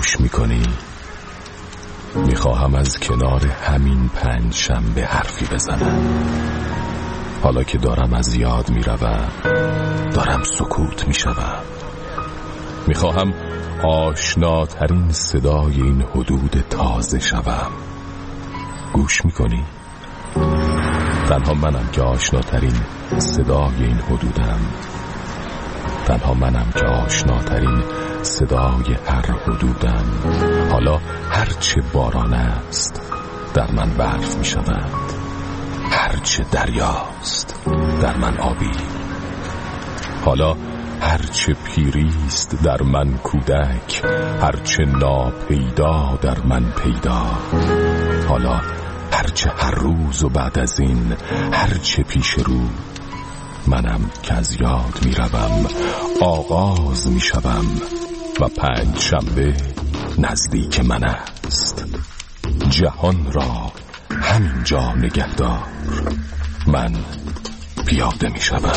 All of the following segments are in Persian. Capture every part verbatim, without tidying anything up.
گوش میکنی؟ میخواهم از کنار همین پنج شنبه حرفی بزنم. حالا که دارم از یاد میروم، دارم سکوت میشوم. میخواهم آشناترین صدای این حدود تازه شوم. گوش میکنی؟ تنها منم که آشناترین صدای این حدودم. تنها منم که آشناترین صدای هر حدودم. حالا هرچه باران است در من برف می شود، هرچه دریاست در من آبی. حالا هرچه پیریست در من کودک، هرچه ناپیدا در من پیدا. حالا هرچه هر روز و بعد از این هرچه پیش رو، منم که از یاد می روم، آغاز می شوم و پنج شنبه نزدیک من است. جهان را همینجا نگهدار، من پیاده می شوم.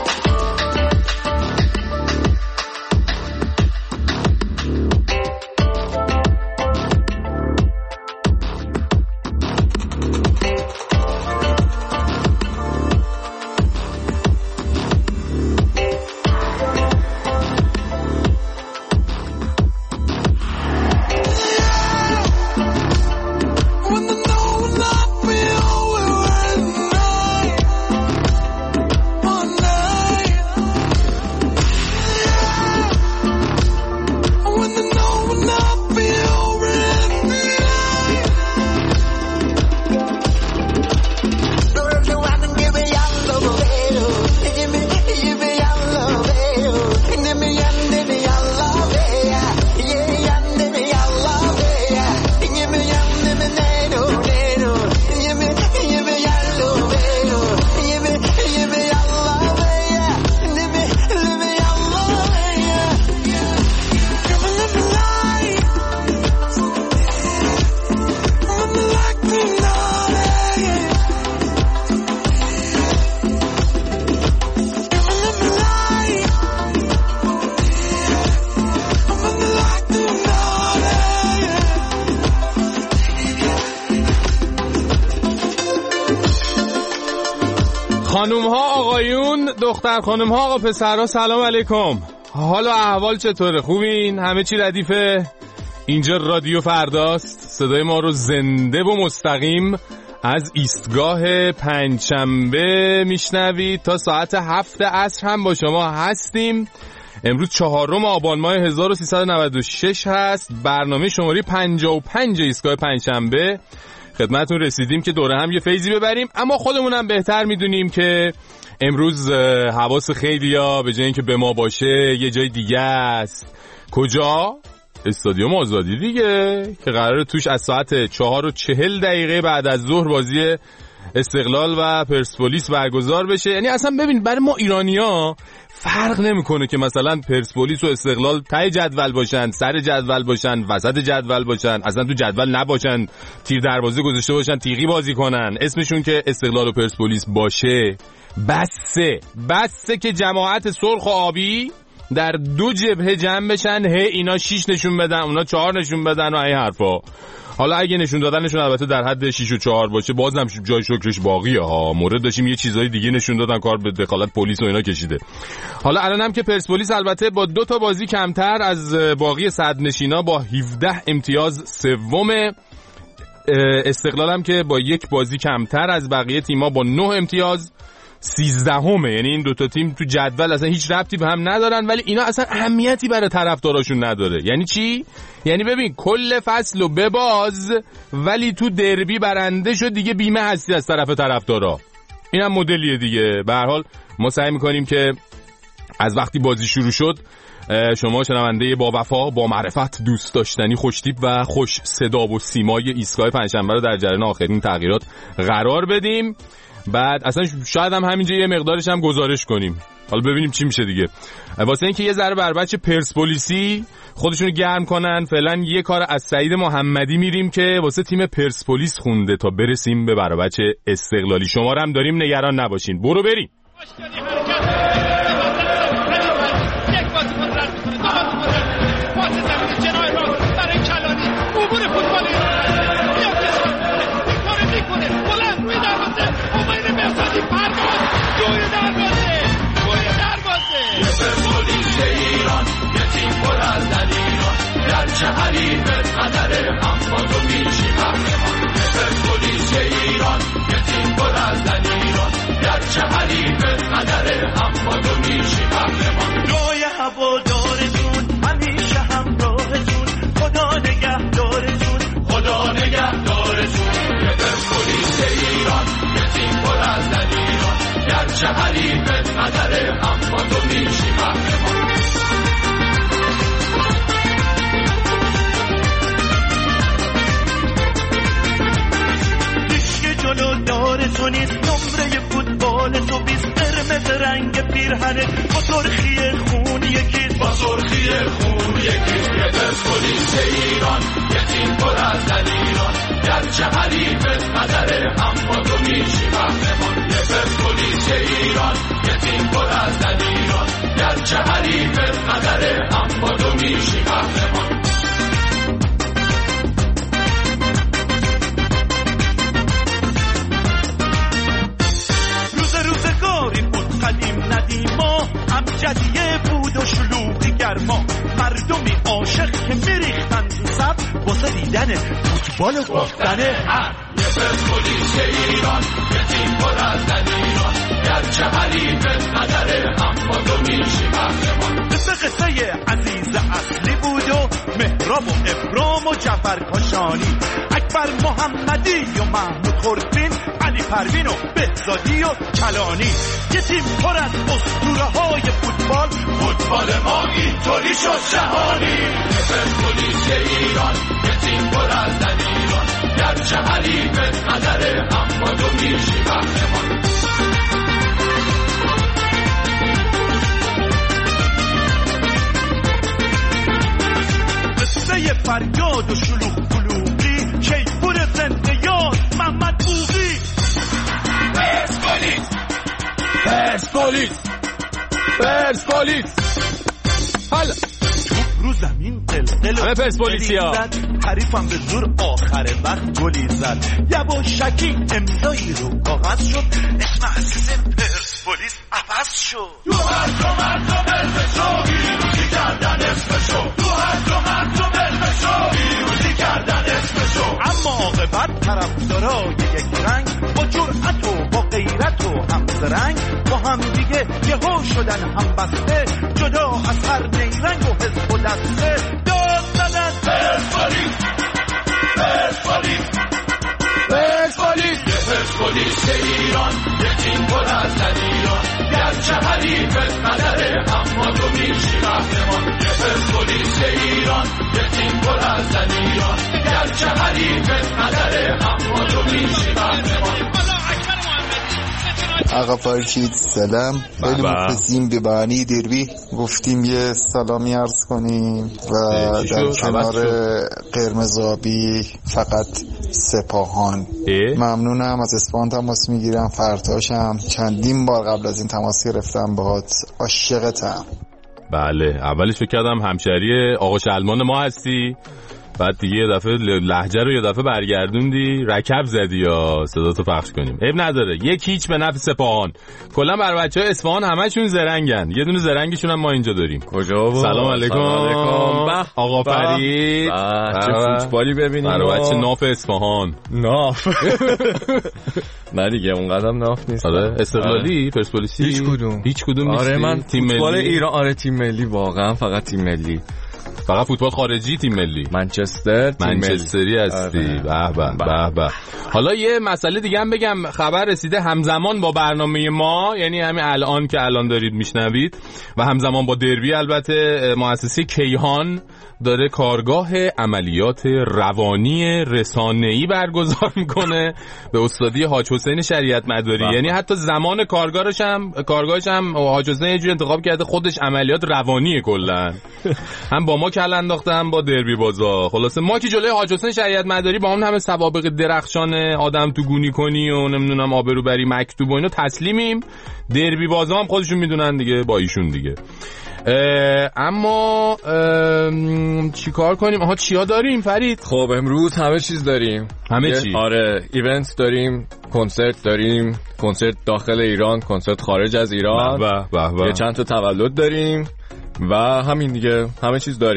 خانوم ها آقایون، دختر خانوم ها آقا پسرها، سلام علیکم. حال و احوال چطوره؟ خوبین؟ همه چی ردیفه؟ اینجا رادیو فرداست. صدای ما رو زنده و مستقیم از ایستگاه پنجشنبه میشنوید. تا ساعت هفت عصر هم با شما هستیم. امروز چهارم آبان ماه هزار و سیصد و نود و شش هست. برنامه شماره پنجاه و پنج ایستگاه پنجشنبه خدمتتون رسیدیم که دوره هم یه فیضی ببریم. اما خودمونم بهتر میدونیم که امروز حواس خیلیا به جای اینکه به ما باشه یه جای دیگه است. کجا؟ استادیوم آزادی دیگه، که قراره توش از ساعت چهار و چهل دقیقه بعد از ظهر بازی استقلال و پرسپولیس برگزار بشه. یعنی اصلا ببین، برای ما ایرانی‌ها فرق نمیکنه که مثلا پرسپولیس و استقلال ته جدول باشن، سر جدول باشن، وسط جدول باشن، اصلا تو جدول نباشن، تیر دروازه گذاشته باشن، تیغی بازی کنن، اسمشون که استقلال و پرسپولیس باشه. بسه بسه که جماعت سرخ و آبی در دو جبهه جمع بشن، هی اینا شیش نشون بدن، اونا چهار نشون بدن و این حرفا. حالا اگه نشون دادنشون البته در حد شش و چهار باشه بازم جای شکرش باقیه ها. مورد داشتیم یه چیزای دیگه نشون دادن، کار به دخالت پلیس و اینا کشیده. حالا الانم که پرسپولیس البته با دو تا بازی کمتر از باقی صدرنشینا با هفده امتیاز سومه. استقلالم که با یک بازی کمتر از بقیه تیم‌ها با نه امتیاز سیزدهمه. یعنی این دوتا تیم تو جدول اصلا هیچ ربطی به هم ندارن، ولی اینا اصلا اهمیتی برای طرفداراشون نداره. یعنی چی؟ یعنی ببین کل فصلو بباز ولی تو دربی برنده شد دیگه، بیمه هستی از طرف طرفدارا. اینم مدلیه دیگه. به هر حال ما سعی می‌کنیم که از وقتی بازی شروع شد شما شنونده با وفا، با معرفت، دوست داشتنی، خوشتیپ و خوش صدا و سیمای ایستگاه پنجشنبه رو در جریان آخرین تغییرات قرار بدیم. بعد اصلا شاید هم همینجا یه مقدارش هم گزارش کنیم. حالا ببینیم چی میشه دیگه. واسه اینکه یه ذره بر بچه پرسپولیسی خودشونو گرم کنن، فعلا یه کار از سعید محمدی میریم که واسه تیم پرسپولیس خونده تا برسیم به بر بچه استقلالی. شما رو هم داریم، نگران نباشین. برو بریم. گرچه حریفت قدره اما تو میشی قهرمان. پرسپولیس ایران یه تیم پر از دلیران، گرچه حریفت قدره اما تو میشی قهرمان. روی هوادارتون همیشه همراهتون، خدا نگهدارتون، خدا نگهدارتون. یه پرسپولیس ایران یه تیم پر از دلیران، گرچه حریفت قدره اما تو میشی قهرمان. جلو دار تو نیست، نمره فوتبال تو بیست، قرمز رنگ پیرهنه با سرخی خون یکیست، با سرخی خون یکیست. یه پرسپولیس ایران یه تیم پر از دلیران، گرچه حریفت قدره اما تو میشی قهرمان. یه پرسپولیس ایران یه تیم پر از دلیران، گرچه حریفت قدره اما تو میشی قهرمان. قدیم ندیما امجدیه بود و شلوغی گرما، مردمی عاشق که میریختن تو سب واسه دیدن فوتبال و گفتن حق. یه پرسپولیس ایران یه تیم پر از دلیران، گرچه حریفت قدره اما تو میشی قهرمان. مثل قصه عزیز اصلی بود و مهراب و ابرام و جعفر کاشانی، اکبر محمدی و محمود خورفین، علی پروین و بهزادی و کلانی. یه تیم پر از اسطوره های فوتبال، فوتبال ما اینطوری شد جهانی. یه پرسپولیس ایران یه تیم پر از دلیران، گرچه حریفت قدره اما تو میشی قهرمان. قصه فریاد و شلوغ قلوبی، شیپور زنده یاد محمد بوقی. پرسپولیس پرسپولیس پرسپولیس حالا رو زمین قلقل همه پرسپولیسیا، حریفم به زور آخر وقت گلی زد، یواشکی امضایی رو کاغذ شد، اسم عزیز پرسپولیس عوض شد. تو هر دو مردم علمشو بیروزی کردن اسمشو، تو هر دو مردم علمشو بیروزی کردن اسمشو. اما عاقبت طرفدارای یک رنگ با جرأت و با غیرت و همزرنگ با هم دیگه یهو شدن هم بسته، جدا از هر نیرنگ و حزب و دسته، داد زدن پرسپولیس پرسپولیس پرسپولیس. یه پرسپولیس ایران یه تیم پر از دلیران، گرچه حریفت قدره اما تو میشی قهرمان. یه پرسپولیس ایران یه تیم پر از دلیران، گرچه حریفت قدره اما تو میشی قهرمان. آقا فرشید سلام، خیلی مخلصیم به بانی دربی، گفتیم یه سلامی عرض کنیم و در کنار قرمزآبی فقط سپاهان. ممنونم، از اصفهان تماس میگیرم، فرتاشم، چندین بار قبل از این تماس گرفتم باهات، عاشقتم. بله اولش فکر کردم همشهری آقا شلمان ما هستی، بعد دیگه یه دفعه لهجه رو یه دفعه برگردوندی، رکب زدی یا صداتو پخش کنیم. عیب نداره، یک هیچ به نفع سپاهان. کلا بر بچهای اصفهان همشون زرنگن، یه دونه زرنگشون هم ما اینجا داریم. کجا بود؟ سلام علیکم. آقا فرید. چه فوتبالی ببینیم. برای بچه ناف اصفهان. ناف. نه دیگه اونقدرم ناف نیست. آره استقلالی پرسپولیسی هیچ کدوم. هیچ کدوم نیست. آره من تیم فوتبال ایران، آره تیم ملی، واقعا فقط تیم ملی. فقط فوتبال خارجی تیم ملی. منچستر تیم منچستری هستی. به به به به. حالا یه مسئله دیگه هم بگم، خبر رسیده همزمان با برنامه ما، یعنی همین الان که الان دارید میشنوید و همزمان با دربی، البته مؤسسه کیهان داره کارگاه عملیات روانی رسانه‌ای برگزار میکنه به استادی حاج حسین شریعت مداری. یعنی حتی زمان کارگاهش هم کارگاهش هم حاج حسین یه جوری انتخاب کرده خودش عملیات روانیه کلا. هم با ما کل انداخته هم با دربی بازا. خلاصه ما که جلوی حاج حسین شریعت مداری با اون همه سوابق درخشان آدم تو گونی کنی و نمیدونم آبروبری مکتوب و اینا تسلیمیم، دربی بازا هم خودشون میدونن دیگه با ایشون دیگه. اما چی کار کنیم؟ آها چیا داریم فرید؟ خب امروز همه چیز داریم، همه چی. آره ایونت داریم، کنسرت داریم، کنسرت داخل ایران، کنسرت خارج از ایران، به به به. یه چند تا تولد داریم و همین دیگه، همه چیز داریم.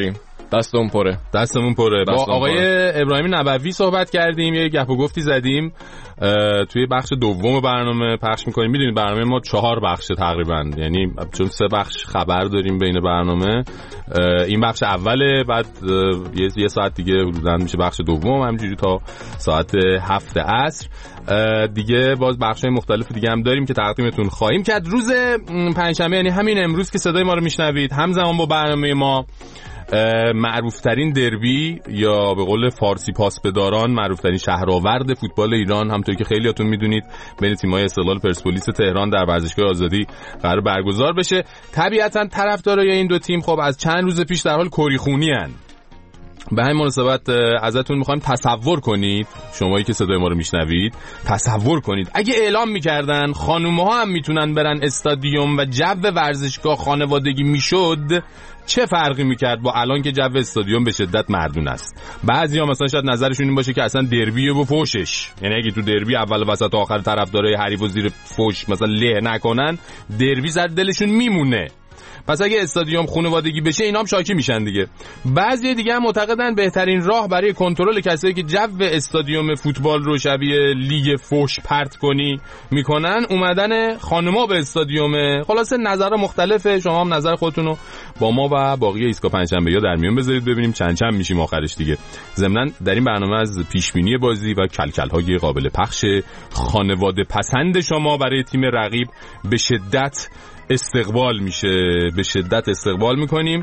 دستمون پره دستمون پره با آقای پره. ابراهیم نبوی صحبت کردیم، یه گپ و گفتی زدیم توی بخش دوم برنامه پخش میکنیم. میدونید برنامه ما چهار بخشه تقریبا، یعنی چون سه بخش خبر داریم بین برنامه، این بخش اوله، بعد یه ساعت دیگه حدوداً میشه بخش دوم، همینجوری تا ساعت هفت عصر دیگه باز بخش‌های مختلف دیگه هم داریم که تقدیمتون خواهیم کرد. روز پنجشنبه یعنی همین امروز که صدای ما رو میشنوید، همزمان با برنامه ما معروفترین دربی یا به قول فارسی پاسبداران معروفترین شهرآورد فوتبال ایران، همونطور که خیلیاتون میدونید، بین تیم‌های استقلال پرسپولیس تهران در ورزشگاه آزادی قرار برگزار بشه. طبیعتاً طرفدارای این دو تیم خب از چند روز پیش در حال کریخونی ان. به همین مناسبت ازتون میخوایم تصور کنید، شمایی که صدای ما رو میشنوید، تصور کنید اگه اعلام میکردن خانوم‌ها هم میتونن برن استادیوم و جو ورزشگاه خانوادگی میشد، چه فرقی میکرد با الان که جو استادیوم به شدت مردون است. بعضیا مثلا شاید نظرشون این باشه که اصلا دربیه و فوشش، یعنی اگه تو دربی اول وسط و آخر طرفدارای حریف و زیر فوش مثلا له نکنن، دربی زد دلشون میمونه. پس اگه استادیوم خانوادگی بشه اینا هم شاکی میشن دیگه. بعضی دیگه هم معتقدن بهترین راه برای کنترل کسایی که جو استادیوم فوتبال رو شبیه لیگ فوش پرت کنی میکنن اومدن خانما به استادیوم. خلاصه نظر مختلفه، شما هم نظر خودتون رو با ما و باقی ایستگاه پنجشنبه یا در میون بذارید ببینیم چند چند میشیم آخرش دیگه. ضمناً در این برنامه از پیشبینی بازی و کلکل‌های قابل پخش خانواده پسند شما برای تیم رقیب به شدت استقبال میشه، به شدت استقبال میکنیم.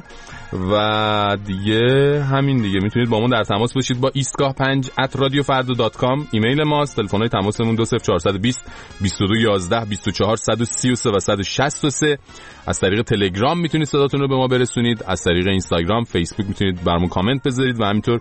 و دیگه همین دیگه، میتونید با ما در تماس باشید با ایستگاه پنج ات رادیو فردا دات کام، ایمیل ماست. تلفن‌های تماسمون دو صفر چهار بیست بیست و دو یازده بیست و چهار صد و سی و سه و صد و شصت و سه. از طریق تلگرام میتونید صداتون رو به ما برسونید، از طریق اینستاگرام، فیسبوک میتونید برامون کامنت بذارید و همینطور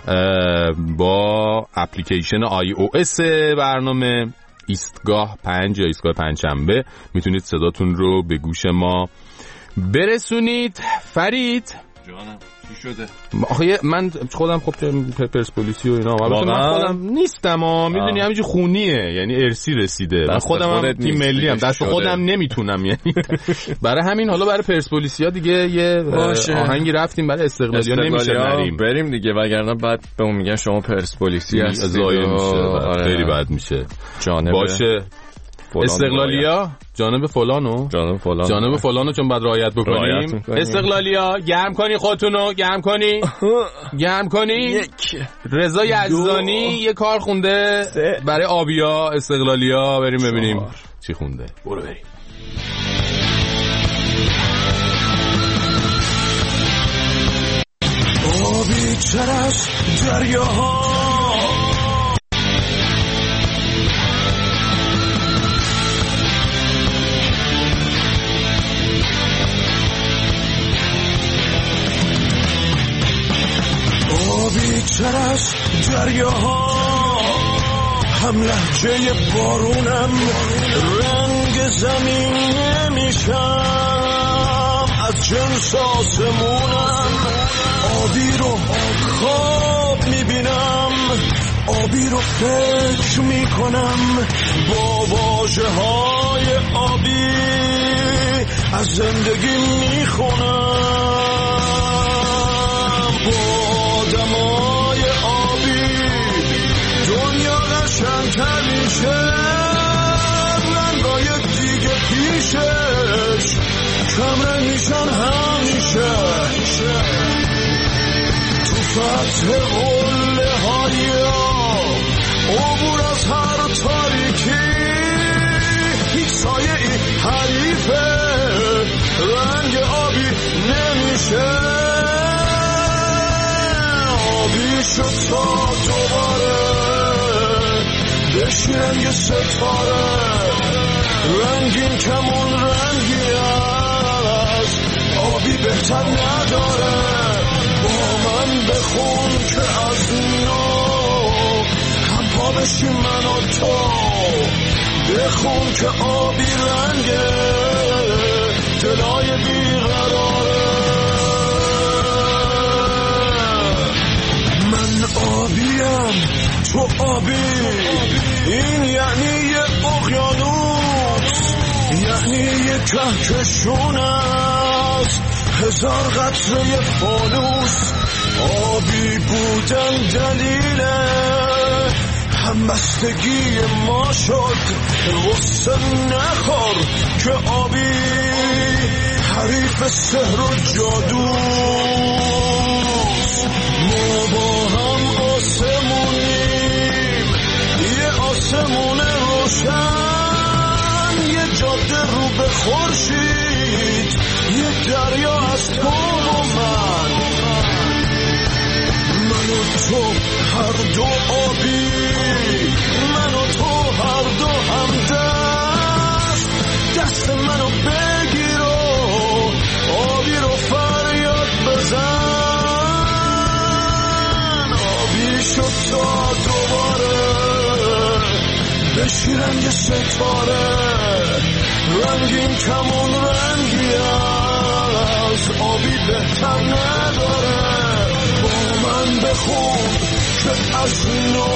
با اپلیکیشن آی او اس برنامه ایستگاه پنج یا ایستگاه پنجشنبه میتونید صداتون رو به گوش ما برسونید. فرید جانم چی شده؟ آخه من خودم خب پرسپولیسی و اینا، البته من خودم نیستم ها، میدونی همینجوری خونیه، یعنی ارسی رسیده. من خودم هم تیم ملی ام، دست خودم نمیتونم، یعنی برای همین حالا برای پرسپولیسیا دیگه یه آهنگی رفتیم، برای استقلالیا نمیشه بریم بریم دیگه، وگرنه بعد بهمون میگن شما پرسپولیسی هستید، ضایع میشه، خیلی بد میشه. باشه استقلالیا جانب فلانو جانب فلانو جانب فلانو چون بعد رعایت بکنیم. استقلالیا گرم کنی خودتونو، گرم کنی گرم کنی. یک رضا یزدانی یه کار خونده برای آبیا استقلالیا، بریم ببینیم چی خونده. برو بریم. آبی چرس دریاها، چرس دریاها، هم لحجه بارونم، رنگ زمین نمیشم، از جنس آسمونم، آبی رو خواب میبینم، آبی رو فکر میکنم، با واژه های آبی از زندگی میخونم، با دمای آبی دنیا قشنگ‌تر میشه، رنگای دیگه پیشش کمرنگ میشن همیشه، تو فتح قله های عبور از هر تاریکی، هیچ سایه ای حریفه رنگ آبی نمیشه، شد تا دوباره بشینم یه ستاره، رنگین کمون رنگی از آبی بهتر نداره، با من بخون که از نو هم پا بشیم من و تو، بخون که آبی رنگه دلای بیقراره، آبیم تو آبی، این یعنی یه اقیانوس، یعنی یه کهکشون است، هزار قطره فانوس، آبی بودن دلیل همبستگی ما شد. غصه نخور که آبی حریف سحر و جادو. ما با هم آسمونیم، یه آسمون روشن، یه جاده رو به خورشید، یه دریا از تو و من. من و تو هر دو آبی، من و تو هر دو همدست. دست منو بگیر و آبی رو فریاد بزن. آبی شد تا دوباره بشی رنگ ستاره، رنگین کمون رنگی از آبی بهتر نداره. با من بخون که از نو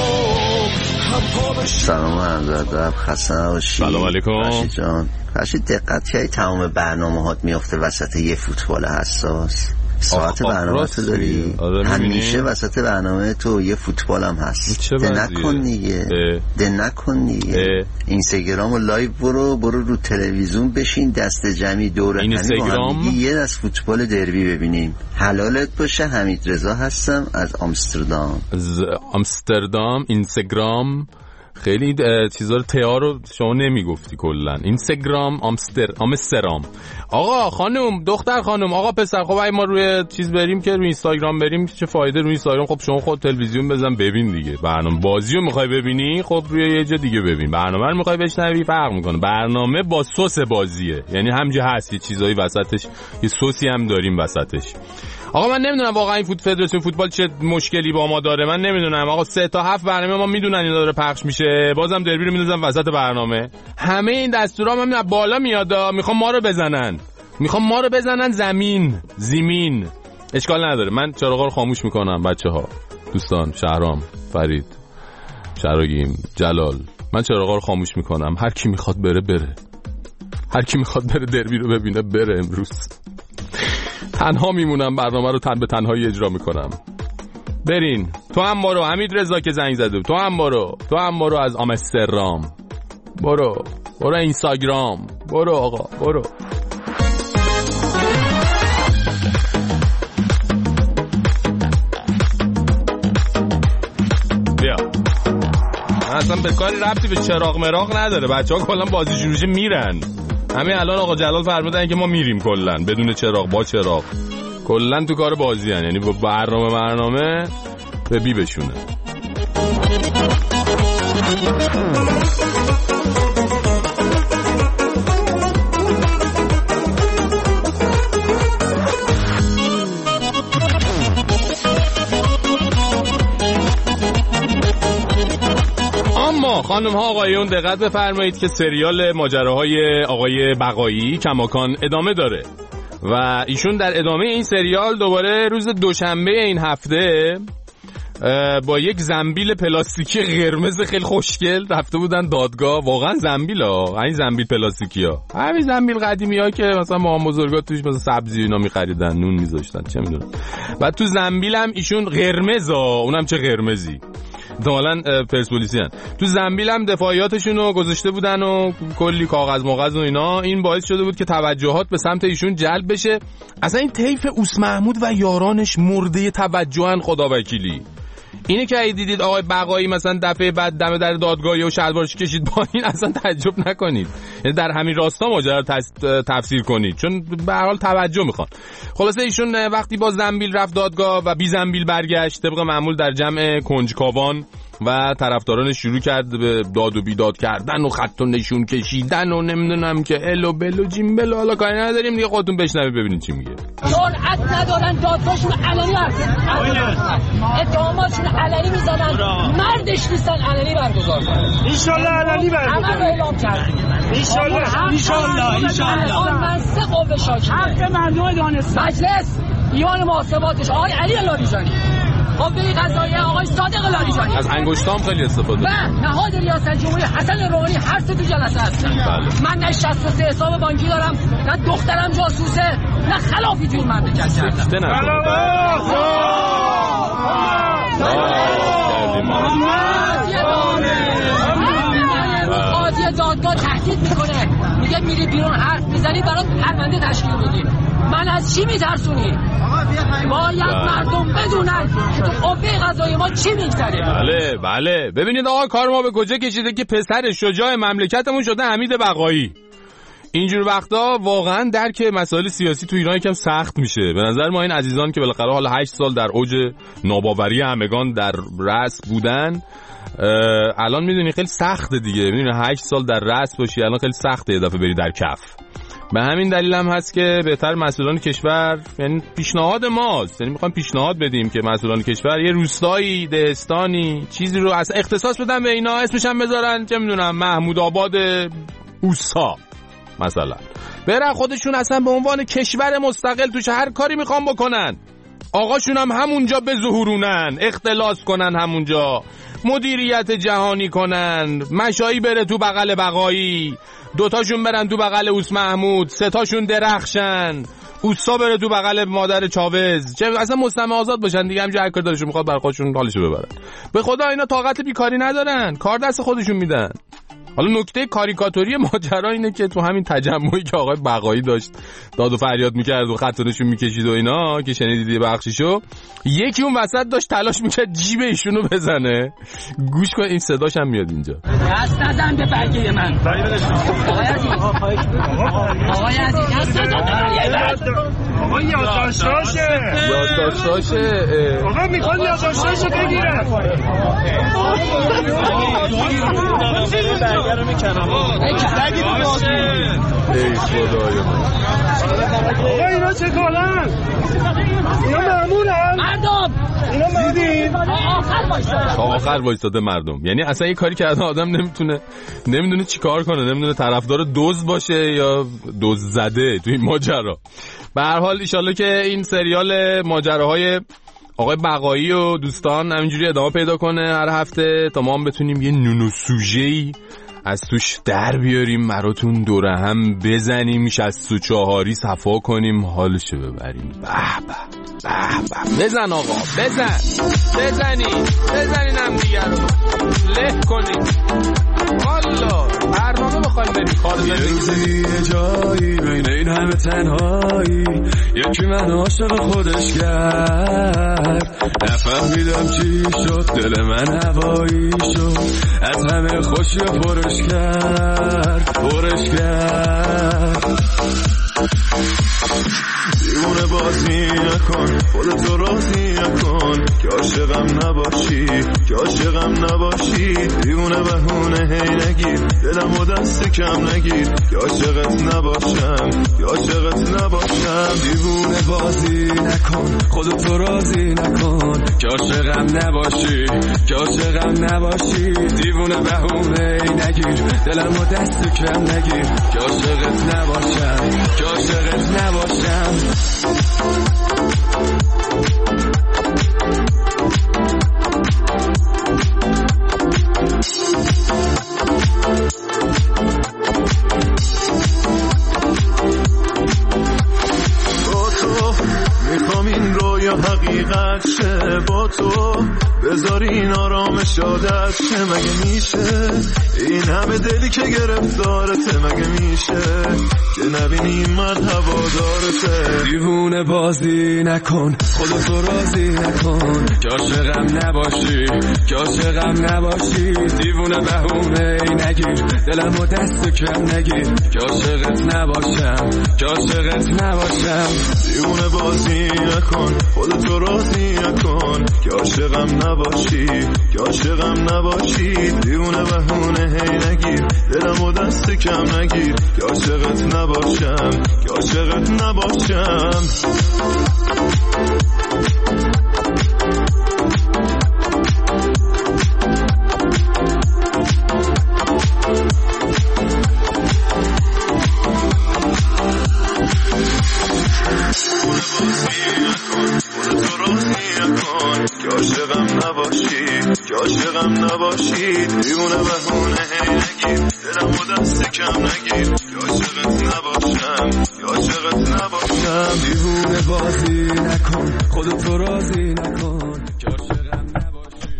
سلام عرض ادب، خسته نباشی. سلام علیکم فرشید جان. فرشید دقت کردی تمام برنامه هات میافته وسط یه فوتبال حساس؟ ساعت برنامه تو داری همیشه وسط برنامه تو یه فوتبال هم هست. ده نکن دیگه، ده نکن دیگه. اینستاگرام و لایو برو برو رو تلویزیون بشین دست جمعی دور هم یه دست فوتبال دربی ببینیم. حلالت باشه. حمید رضا هستم از آمستردام. از آمستردام. اینستاگرام خیلی چیزا رو تئا رو شما نمیگفتی کلا. اینستاگرام آمستر آمسترام. آقا خانم، دختر خانم، آقا پسر، خب اگه ما روی چیز بریم که روی اینستاگرام بریم چه فایده؟ روی اینستاگرام خب شما خود تلویزیون بزن ببین دیگه. برنامه بازی رو میخوای ببینی، خب روی یه جا دیگه ببین. برنامه رو میخوای بشنوی، فرق میکنه. برنامه با سس بازیه، یعنی همینجا هست یه چیزایی وسطش، یه سوسی هم داریم وسطش. آقا من نمیدونم واقعا این فوت فدراسیون فوتبال چه مشکلی با ما داره، من نمیدونم. آقا سه تا هفت برنامه ما میدونن این داره پخش میشه، بازم دربی رو میذارن وسط برنامه. همه این دستورا من میاد بالا میاد، میخوام ما رو بزنن، میخوام ما رو بزنن زمین زمین. اشکال نداره، من چراغا رو خاموش میکنم. بچه‌ها، دوستان، شهرام، فرید، شراگیم، جلال، من چراغا رو خاموش میکنم. هر کی میخواد بره بره، هر کی میخواد بره دربی رو ببینه بره. امروز تنها میمونم، برنامه رو تن به تنهایی اجرا میکنم. برین تو هم برو. حمید رضا که زنگ زده، تو هم برو، تو هم برو از آمستردام. برو برو اینستاگرام، برو آقا برو. بیا اصلا به کاری ربطی به چراغ مراغ نداره. بچه ها کلا بازی شروع شه میرن. همین الان آقا جلال فرمودن که ما میریم کلا بدون چراغ با چراغ، کلا تو کار بازی هن. یعنی با برنامه برنامه به بی بشونه. اما خانم ها آقایون دقت بفرمایید که سریال ماجراهای آقای بقایی کماکان ادامه داره و ایشون در ادامه این سریال دوباره روز دوشنبه این هفته با یک زنبیل پلاستیکی قرمز خیلی خوشگل رفته بودن دادگاه. واقعا زنبیل ها، این زنبیل پلاستیکی ها، همین زنبیل قدیمی ها که مثلا ما بزرگا توش مثلا سبزی اینا می‌خریدن، نون می‌ذاشتن، چه می‌دونم. بعد تو زنبیل هم ایشون قرمز ها، اونم چه قرمزی، احتمالاً پرسپولیسی هن. تو زنبیل هم دفاعیاتشون رو گذاشته بودن و کلی کاغذ مغز و اینا. این باعث شده بود که توجهات به سمت ایشون جلب بشه. اصلا این طیف اوس محمود و یارانش مرده توجهن. خدا وکیلی اینه که اگه دیدید آقای بقایی مثلا دفعه بعد دم در دادگاهی و شلوارش کشید با این، اصلا تعجب نکنید، یعنی در همین راستا ماجرا تفسیر کنید، چون به هر حال توجه میخوان. خلاصه ایشون وقتی با زنبیل رفت دادگاه و بی زنبیل برگشت، طبق معمول در جمع کنجکاوان و طرفداران شروع کرد به داد و بیداد کردن و خط و نشون کشیدن و نمیدونم که الو بلو جیم بلو. حالا کاری نداریم دیگه، خودتون بشنوید ببینید چی میگه. جرأت ندارن دادگاهشون علنی هست، اتهاماتشون علنی میزنن، مردش نیستن علنی برگزار کنن. ان شاء الله علنی برگزار همه اعلام کردن. ان شاء الله ان شاء الله ان شاء الله من سه قوه شاکی حق مردم دانستان مجلس دیوان محاسباتش آقای علی لاریجانی، قوه قضاییه آقای صادق لاریجانی، از انگشتام خیلی استفاده و نهاد ریاست جمهوری حسن روحانی هر سه تو جلسه هستن. من نه شصت و سه حساب بانکی دارم، نه دخترم جاسوسه، نه خلافی توی مملکت کردم. قاضی دادگاه تهدید میکنه، میگه میری بیرون حرف میزنی برات پرونده تشکیل میدی. من از چی میترسونی؟ باید مردم بدونن تو قوه قضایی ما چی میگذره. بله بله ببینید آقا کار ما به کجا کشیده که پسر شجاع مملکتمون شده حمید بقایی. اینجور وقتا واقعا درک مسائل سیاسی تو ایران یکم سخت میشه. به نظر ما این عزیزان که بالاخره حالا هشت سال در اوج ناباوری همگان در رأس بودن، الان میدونی خیلی سخته دیگه. میدونی هشت سال در رأس باشی الان خیلی سخته یه دفعه بری در کف. به همین دلیل هم هست که بهتر مسئولان کشور، یعنی پیشنهاد ماست، یعنی میخوایم پیشنهاد بدیم که مسئولان کشور یه روستایی دهستانی چیزی رو اصلا اختصاص بدن به اینا، اسمش هم بذارن چه میدونم محمود آباد اوسا مثلا، برن خودشون اصلا به عنوان کشور مستقل توش هر کاری میخوان بکنن. آقاشون هم همونجا به ظهورونن، اختلاس کنن همونجا، مدیریت جهانی کنن، مشایی بره تو بغل بقایی، دوتاشون برن تو بغل اوس محمود، سه تاشون درخشن، اوسا بره تو بغل مادر چاوز، چه اصلا مستمع آزاد باشن دیگه، همینجا هر کار دلشون میخواد بر خودشون حالشو ببرن. به خدا اینا طاقت بیکاری ندارن، کار دست خودشون میدن. حالا نکته کاریکاتوری ماجرا اینه که تو همین تجمعی که آقای بقایی داشت داد و فریاد میکرد و خطونشون میکشید و اینا که شنیدید بخشیشو، یکی اون وسط داشت تلاش میکرد جیب ایشونو بزنه. گوش کن این صداش هم میاد اینجا. دست نزن به برگه من. آقای عزیز آقای عزیز دست نزن به برگه من. آقا یادداشتاشه یادداشتاشه آقا میخواد یادداشتاشو بگیره. برگر رو میکنم نگید ای خدای من. آقا اینا چه کارن؟ اینا معمولن؟ مردم اینا دیدین؟ آخر وایستاده آخر وایستاده مردم. یعنی اصلا یه کاری که آدم نمیتونه نمیدونه چی کار کنه، نمیدونه طرفدار دزد باشه یا دزد زده تو این ماجرا. به هر حال ایشالله که این سریال ماجراهای آقای بقایی و دوستان همینجوری ادامه پیدا کنه هر هفته تا ما هم بتونیم یه نونو سوژه‌ای از توش در بیاریم، مراتون دوره هم بزنیم، شصت و چهاری صفا کنیم، حالشو ببریم. به به به به بزن آقا بزن بزنین بزنین هم دیگه رو له کنیم. والا برنامه بخوایم بریم کار زندگی یه جایی بین این همه تنهایی، یکی من عاشق خودش کرد، نفهمیدم چی شد، دل من هوایی شد، از همه خوشی پرش کرد پرش کرد. دیوونه بازی نکن، خودتو راضی نکن، که عاشقم نباشی که عاشقم نباشی. دیوونه بهونه هی نگیر، دلمو دست کم نگیر، که عاشقت نباشم که عاشقت نباشم. دیوونه بازی نکن، خودتو راضی نکن، که عاشقم نباشی که عاشقم نباشی. دیوونه بهونه هی نگیر، دلمو دست کم نگیر، که عاشقت نباشم که عاشقت نباشم. با تو میخوام این رویا حقیقت شه، با تو بذار این آرامش عادت شه. مگه میشه این همه دلی که گرفتارته، مگه میشه که نبینی این مرد هوادارته. دیوونه بازی نکن، خودتو راضی نکن، که عاشقم نباشی که عاشقم نباشی. دیوونه بهونه نگیر، دلمو دست کم نگیر، که عاشقت نباشم که عاشقت نباشم. دیوونه بازی نکن، خودتو راضی نکن، که عاشقم نباشی که عاشقم نباشی. دیوونه بهونه هی نگیر، دلمو دست کم نگیر، که عاشقت نباشم که عاشقت نباشم. که عاشقم نباشی که عاشقم نباشی. دیوونه بهونه هی نگیر، دلمو دست کم نگیر، که عاشقت نباشم که عاشقت عاشقت نباشم. دیوونه بازی نکن خودتو راضی نکن که عاشقم نباشی.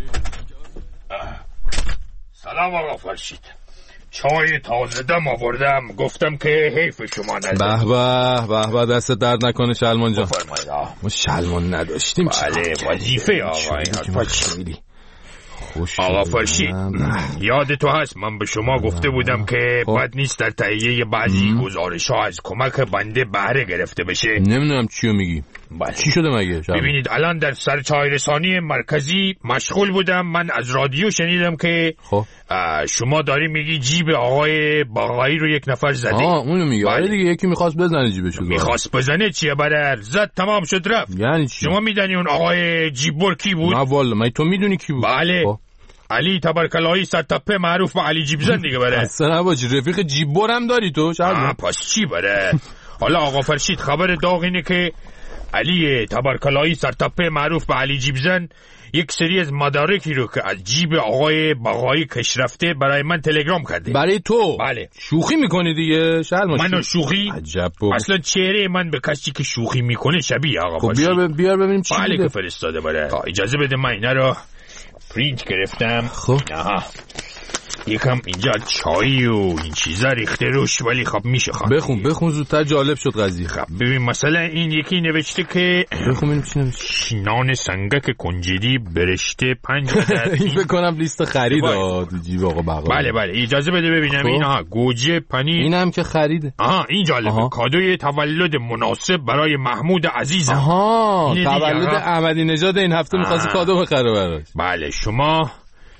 سلام آقا فرشید، چای تازه دم آوردم، گفتم که حیف شما ندارید. به به به به، دست درد نکنه شلمان جان. بفرمایید. ما شلمان نداشتیم. بله وظیفه آقا این خوش. آقا فرشید یاد تو هست من به شما گفته بودم که بد نیست در تهیه بعضی گزارش ها از کمک بنده بهره گرفته بشه. نمیدونم چیو میگی. بله. چی شده مگه؟ ببینید الان در سرچای رسانی مرکزی مشغول بودم، من از رادیو شنیدم که خب شما داری میگی جیب آقای باقایی رو یک نفر زده. آه اونو میگی. آره دیگه یکی میخواست بزنه جیبشو. میخواست بزنه چیه برر؟ زد تمام شد رفت. یعنی چی؟ شما میدونی اون آقای جیبور کی بود؟ نه والا من تو میدونی کی بود؟ بله خب. علی تبارکاللهی سرتپه معروف به علی جیبزن دیگه بره. اصلا نباش رفیق جیبور هم داری تو؟ آه پس چی بره؟ حالا آقا فرشید خبر داغ اینه که علی تبارکاللهی سرتپه معروف به علی جیبزن یک سری از مدارکی رو که از جیب آقای باقایی کش رفته برای من تلگرام کرده. برای تو؟ بله. شوخی میکنی دیگه شلمان؟ منو شوخی؟ عجب بود. اصلا چهره من به کسی که شوخی میکنه شبیه آقا خب بیار ب... بیار ببینیم چی بله بوده. که فرستاده بره. اجازه بده من اینا رو پرینت گرفتم. خب آها یکم اینجا چای و این چیزا ریخته روش، ولی خب میشه خواهد بخون بخون زودتر جالب شد قضیه. خب ببین مثلا این یکی نوشته که بخون ببین چی نوشته. نان سنگک کنجدی برشته پنج این فکر کنم لیست خرید ها تو جیب آقا بقا. بله بله اجازه بده ببینم. اینا گوجه پنیر اینم که خریده. آها این جالبه. کادوی تولد مناسب برای محمود عزیزم. آها تولد احمدی نژاد این هفته می‌خواد کادو بخره براش. بله شما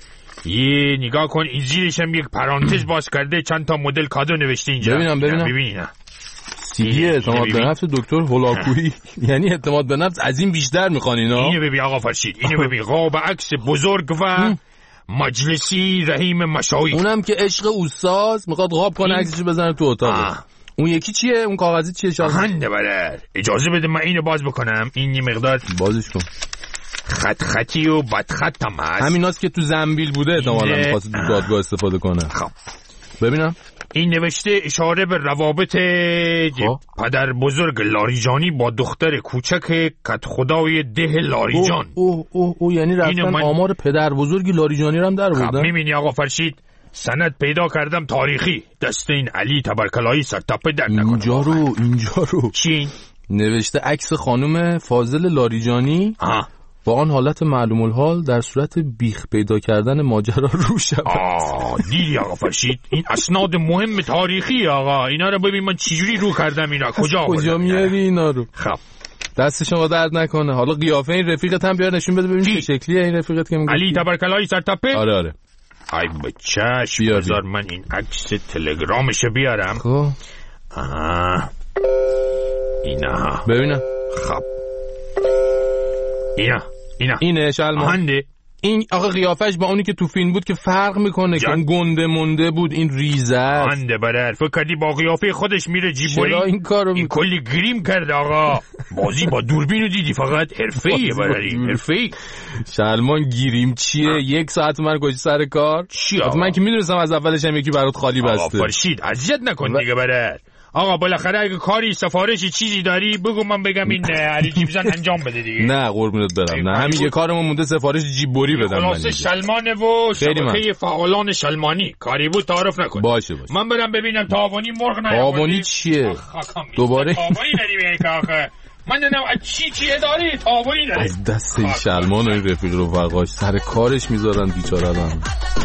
یه نگاه کن این زیرش هم یک پرانتز باز کرده چند تا مدل کادو نوشته اینجا. ببینم ببینم ببینم سیدی اعتماد به نفس دکتر هولاکویی. یعنی اعتماد به نفس از این بیشتر میخوان اینا. اینو ببین آقا فرشید، اینو ببین قاب عکس بزرگ و مجلسی رحیم مشایی. اونم که عشق اوستاز میخواد قاب کنه عکسشو بزنه تو اتاق. اون یکی چیه؟ اون کاغذی چیه شاید؟ هنده بره. اجازه بده من اینو باز بکنم. این یه مقدار بازش کن. خط خطی و بد خط هم هست. همیناست که تو زنبیل بوده احتمالاً می‌خواد تو دادگاه استفاده کنه. خب ببینم این نوشته اشاره به روابط پدر بزرگ لاریجانی با دختر کوچک کت خدای ده لاریجان. اوه اوه اوه یعنی رفتن من... آمار پدر بزرگی لاریجانی رو هم در بردن. خب می‌بینی آقا فرشید سند پیدا کردم تاریخی دست این علی تبارکاللهی سرتپه در نکنه. اینجا رو اینجا رو چی نوشته عکس خانم فاضل لاریجانی آه. با آن حالت معلوم الحال در صورت بیخ پیدا کردن ماجرا رو شود. آه دیدی آقا فرشید این اسناد مهم تاریخی آقا. اینا رو ببین من چجوری رو کردم. اینا کجا کجا میاری اینا رو؟ خب دست شما درد نکنه. حالا قیافه این رفیقت هم بیار نشون بده ببین چه شکلیه این رفیقت که میگه علی تبارکاللهی سرتپه. آره آره ای بچش بذار من این عکس تلگرامش بیارم. خب آها اینا ببینم. خب اینا اینا اینه شلمان هنده. این آقا قیافش با اونی که تو فیلم بود که فرق میکنه که اون گنده مونده بود این ریزه است. هنده برر فکر کردی با قیافه خودش میره جیبوری. چرا این کارو این کلی گریم کرد آقا. بازی با دوربینو دیدی فقط حرفه‌ایه برری حرفه‌ای. شلمان گیریم چیه؟ یک ساعت من گوش سر کار. چی من که میدونستم از اولش هم یکی برات خالی بسته. آقا فرشید اذیت نکن دیگه برر. آقا بالاخره اگه کاری سفارشی چیزی داری بگو من بگم این علی جیبزن انجام بده دیگه. نه قربونت برم نه همین یه کارمون مونده سفارش جیبوری بدم من. خلاص شلمانه و شبکه فعالان شلمانی کاری بود تعارف نکن. باشه باشه من برم ببینم تاوانی مرغ نیاوردی. تاوانی چیه؟ دوباره تاوانی داری که آخه من نمیدونم چی چیه داری تاوانی داری. از دست این شلمان و این رفیق رفقاش سر کارش میذارن بیچاره هم.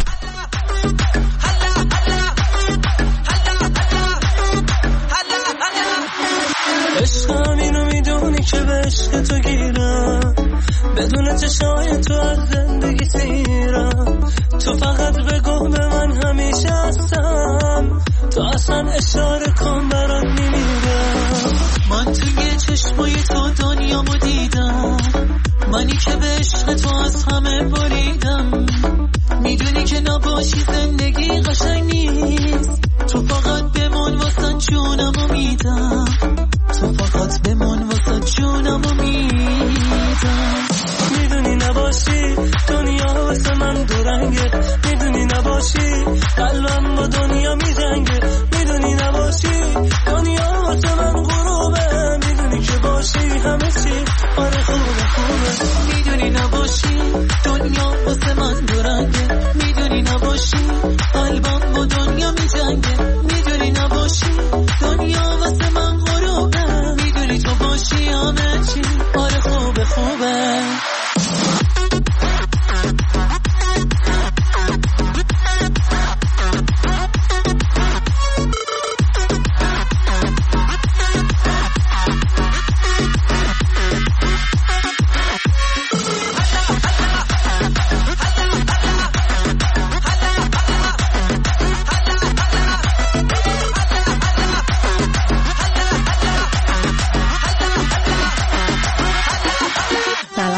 عشقم اینو میدونی که به عشق تو گیرم بدون چشای تو از زندگی سیرم. تو فقط بگو به من همیشه هستم. تو اصلا اشاره کن برات میمیرم. من توی چشمای تو دنیامو دیدم. منی که به عشق تو از همه بریدم. میدونی که نباشی زندگی قشنگ نیست. تو فقط بمون واسه جونمو میدم. تو فقط بمون واسه جونمو میدم. میدونی نباشی دنیا واسه من دورنگه. میدونی نباشی قلبم با دنیا میجنگه. میدونی نباشی دنیا واسه من غروب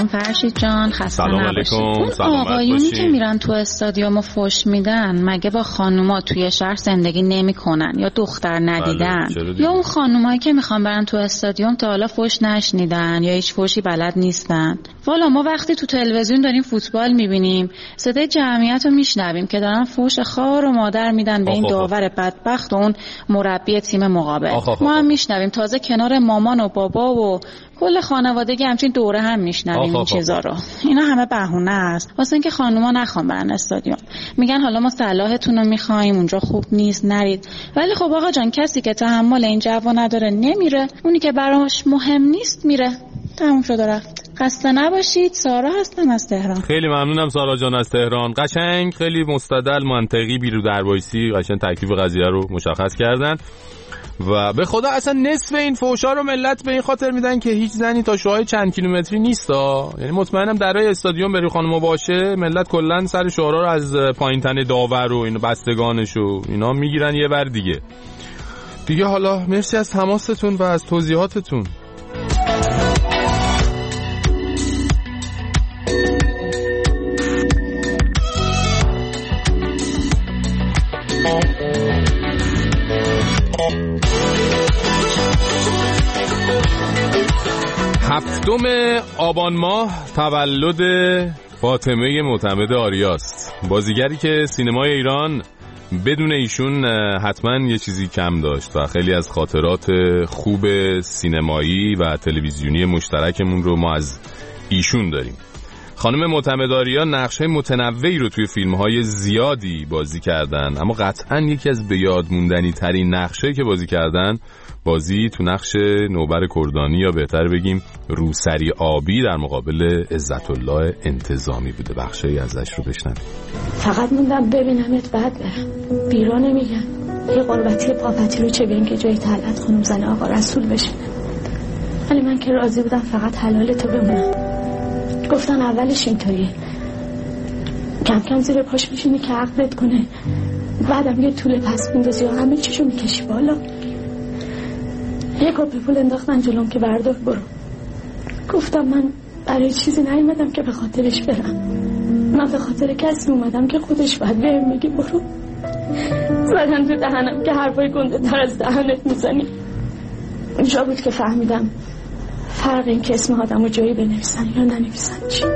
سلام فرشید جان، خسته نباشید. اون آقایونی که میرن تو استادیوم و فوش میدن مگه با خانوما توی شهر زندگی نمیکنن یا دختر ندیدن؟ یا اون خانومایی که میخوان برن تو استادیوم تا حالا فوش نشنیدن یا هیچ فوشی بلد نیستن؟ والا ما وقتی تو تلویزیون داریم فوتبال میبینیم صدای جمعیت رو میشنویم که دارن فوش خار و مادر میدن به این داور بدبخت و اون مربی تیم مقابل. ما هم میشنویم، تازه کنار مامان و بابا و کل خانوادگی همچین دوره هم میشنویم این چیزا رو. اینا همه بهونه است واسه اینکه خانوما نخوان برن استادیوم. میگن حالا ما صلاحتون رو میخوایم، اونجا خوب نیست نرید. ولی خب آقا جان، کسی که تحمل این جو نداره نمیره، اونی که براش مهم نیست میره. تموم شد رفت. خسته نباشید. سارا هستم از تهران. خیلی ممنونم سارا جان از تهران. قشنگ، خیلی مستدل، منطقی، بیرو دربایسی قشنگ تکلیف قضیه رو مشخص کردن. و به خدا اصلا نصف این فوشا رو ملت به این خاطر میدن که هیچ زنی تا شوهای چند کیلومتری نیستا. یعنی مطمئنم درای استادیوم بری خانوما باشه، ملت کلا سر شعارا رو از پایین تن داور و این بستگانش و اینا میگیرن یه بر دیگه. دیگه حالا مرسی از تماستون و از توضیحاتتون. هفتم آبان ماه تولد فاطمه معتمد آریاست، بازیگری که سینمای ایران بدون ایشون حتما یه چیزی کم داشت و خیلی از خاطرات خوب سینمایی و تلویزیونی مشترکمون رو ما از ایشون داریم. خانم معتمد آریا نقش‌های متنوعی رو توی فیلم‌های زیادی بازی کردن، اما قطعاً یکی از به یاد موندنی ترین نقشایی که بازی کردن بازی تو نقش نوبر کردانی یا بهتر بگیم روسری آبی در مقابل عزت الله انتظامی بوده. بخشی ازش رو بشنوید. فقط موندم ببینمت بعد برم. بیرا نمیگم. یه قربتی پاپتیلو چه بین که جای طلعت خانم زن آقا رسول بشه. ولی من که راضی بودم فقط حلال تو بمونم. گفتن اولش اینطوریه، کم کم زیر پاش میشینی که عقلت کنه، بعدم یه طول پس میندازی و همه چیشو میکشی بالا. یه کپی پول انداختن جلوم که بردار برو. گفتم من برای چیزی نیومدم که به خاطرش برم، من به خاطر کسی اومدم که خودش باید بهم میگی برو. زدن تو دهنم که حرفای گنده تر از دهنت میزنی. اونجا بود که فهمیدم فرق این که اسم آدم رو جایی بنویسن یا ننویسن چی.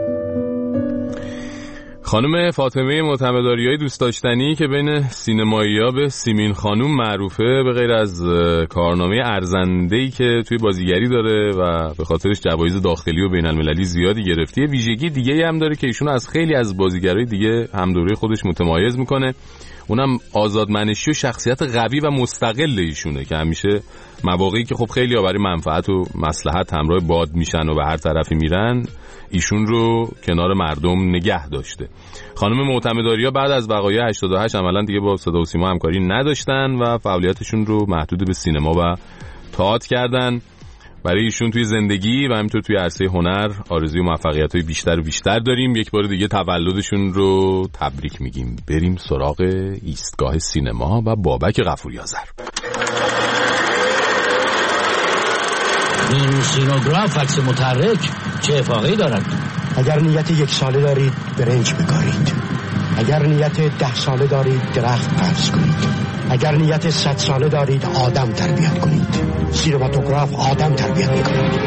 خانم فاطمه معتمد آریای دوست داشتنی که بین سینمایی‌ها به سیمین خانوم معروفه، به غیر از کارنامه ارزنده‌ای که توی بازیگری داره و به خاطرش جوایز داخلی و بین‌المللی زیادی گرفته، ویژگی دیگه‌ای هم داره که ایشون از خیلی از بازیگرای دیگه همدوره خودش متمایز میکنه. اونم آزادمنشی و شخصیت قوی و مستقل ایشونه که همیشه مواقعی که خب خیلی ها برای منفعت و مصلحت همراه باد میشن و به هر طرفی میرن، ایشون رو کنار مردم نگه داشته. خانم معتمد آریا بعد از وقایع هشتاد و هشت عملا دیگه با صدا و سیما همکاری نداشتن و فعالیتشون رو محدود به سینما و تئاتر کردن. برای ایشون توی زندگی و همینطور توی عرصه هنر آرزوی موفقیت‌های بیشتر و بیشتر داریم. یک بار دیگه تولدشون رو تبریک میگیم. بریم سراغ ایستگاه سینما و بابک غفوری آذر. این سینوگراف عکس متحرک چه افاقه‌ای دارد؟ اگر نیت یک ساله دارید برنج بکارید، اگر نیت ده ساله دارید درخت قرض کنید، اگر نیت صد ساله دارید آدم تربیت کنید. سینماتوگراف آدم تربیت میکنید.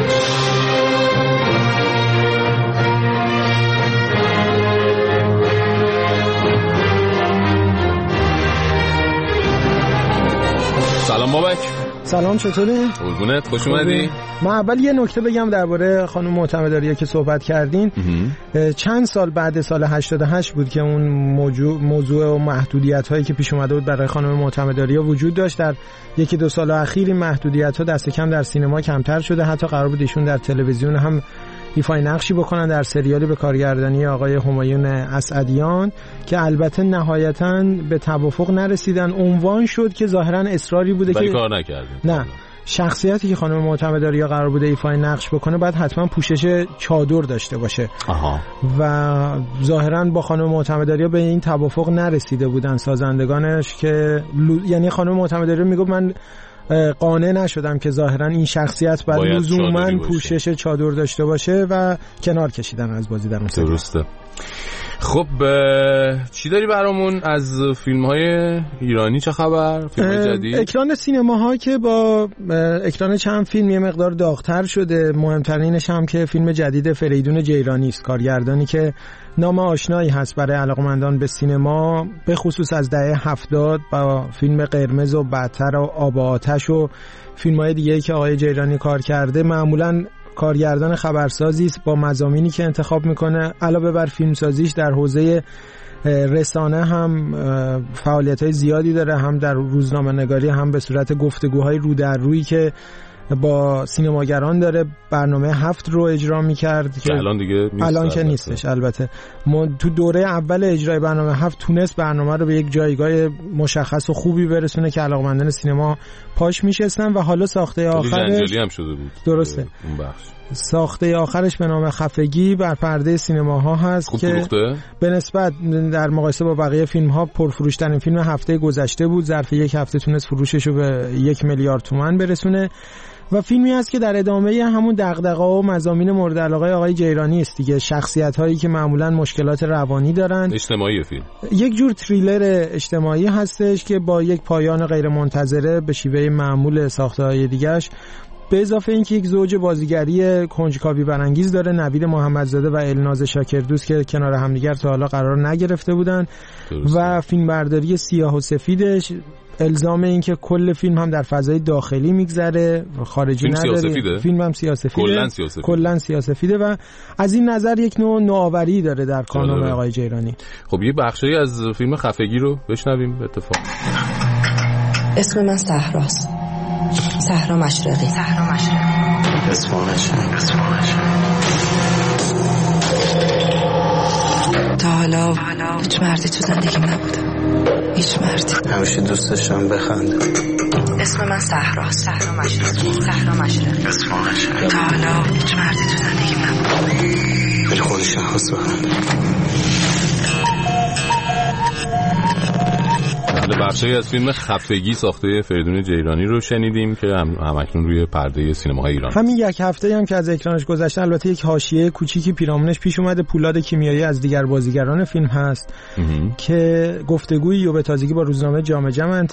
سلام بابک. سلام، چطوری؟ قربونت، خوش اومدی. من اول یه نکته بگم درباره خانم معتمد آریا که صحبت کردین. چند سال بعد سال هشتاد و هشت بود که اون موضوع موضوع و محدودیت هایی که پیش اومده بود برای خانم معتمد آریا وجود داشت. در یکی دو سال اخیر این محدودیت ها دست کم در سینما کمتر شده. حتی قرار بود ایشون در تلویزیون هم ایفای نقشی بکنن در سریالی به کارگردانی آقای همایون اسعدیان که البته نهایتاً به توافق نرسیدن. عنوان شد که ظاهراً اصراری بوده که کار نکردن. نه، شخصیتی که خانم معتمد آریا قرار بوده ایفای نقش بکنه باید حتما پوشش چادر داشته باشه. آها. و ظاهراً با خانم معتمد آریا به این توافق نرسیده بودن سازندگانش که لو... یعنی خانم معتمد آریا میگه من قانع نشدم که ظاهرا این شخصیت باید لزوما پوشش چادر داشته باشه و کنار کشیدن از بازی در اون سریال. درسته. خب چی داری برامون از فیلم‌های ایرانی؟ چه خبر؟ فیلم جدید؟ اکران سینماها که با اکران چند فیلم یه مقدار داغ‌تر شده. مهمترینش هم که فیلم جدید فریدون جیرانی است، کارگردانی که نام آشنایی هست برای علاقه‌مندان به سینما، به خصوص از دهه هفتاد با فیلم قرمز و بعدتر و آب و آتش و فیلم‌های دیگه‌ای که آقای جیرانی کار کرده. معمولاً کارگردان خبرسازی است با مضامینی که انتخاب میکنه. علاوه بر فیلمسازیش در حوزه رسانه هم فعالیت‌های زیادی داره، هم در روزنامه‌نگاری، هم به صورت گفتگوهای رو در روی که با سینماگران داره. برنامه هفت رو اجرا میکرد که الان دیگه نیست، الان که نیستش. البته ما تو دوره اول اجرای برنامه هفت تونست برنامه رو به یک جایگاه مشخص و خوبی برسونه که علاقمندان سینما پاش میشستن و حالا ساخته آخرش هم شده بود. درسته. اون بخش ساخته آخرش به نام خفگی بر پرده سینماها هست که فروخته؟ به نسبت در مقایسه با بقیه فیلم‌ها پرفروش‌ترین فیلم هفته گذشته بود. ظرف یک هفته تونست فروشش رو به یک میلیارد تومان برسونه و فیلمی است که در ادامه همون دغدغه‌ها و مضامین مورد علاقه آقای جیرانی است دیگه. شخصیت‌هایی که معمولاً مشکلات روانی دارن. اجتماعی فیلم یک جور تریلر اجتماعی هستش که با یک پایان غیر منتظره به شیوه معمول ساخته‌های دیگه‌اش، به اضافه اینکه یک زوج بازیگری کنجکاوی برانگیز داره، نوید محمدزاده و الناز شاکردوست که کنار همدیگر تا حالا قرار نگرفته بودن و فیلمبرداری سیاه و سفیدش الزام این که کل فیلم هم در فضای داخلی میگذره، خارجی نداره. فیلم هم سیاسفیده، کلا سیاسفیده و از این نظر یک نوع نوآوری داره در کانون آقای جیرانی. خب یه بخشی از فیلم خفگی رو بشنویم به اتفاق. اسم من صحراست، صحرا مشرقی. صحرا مشرقی. اصفهانش. اصفهانش. تا حالا هیچ مردی تو زندگیم نبودم. هیچ مردی. همیشه دوست داشتم بخنده. اسم من صحراست، صحرا مشرقی. صحرا مشرقی. اصفهانش. تا حالا هیچ مردی تو زندگیم نبودم. ولی خودش نخواست بخنده. بخشی از فیلم خفگی ساخته فریدون جیرانی رو شنیدیم که هم همکنون روی پرده سینماهای ایران. همین یک هفته هم که از اکرانش گذشته، البته یک حاشیه کوچیکی پیرامونش پیش اومده. پولاد کیمیایی از دیگر بازیگران فیلم هست امه. که گفتگویی رو به تازگی با روزنامه جامعه جمع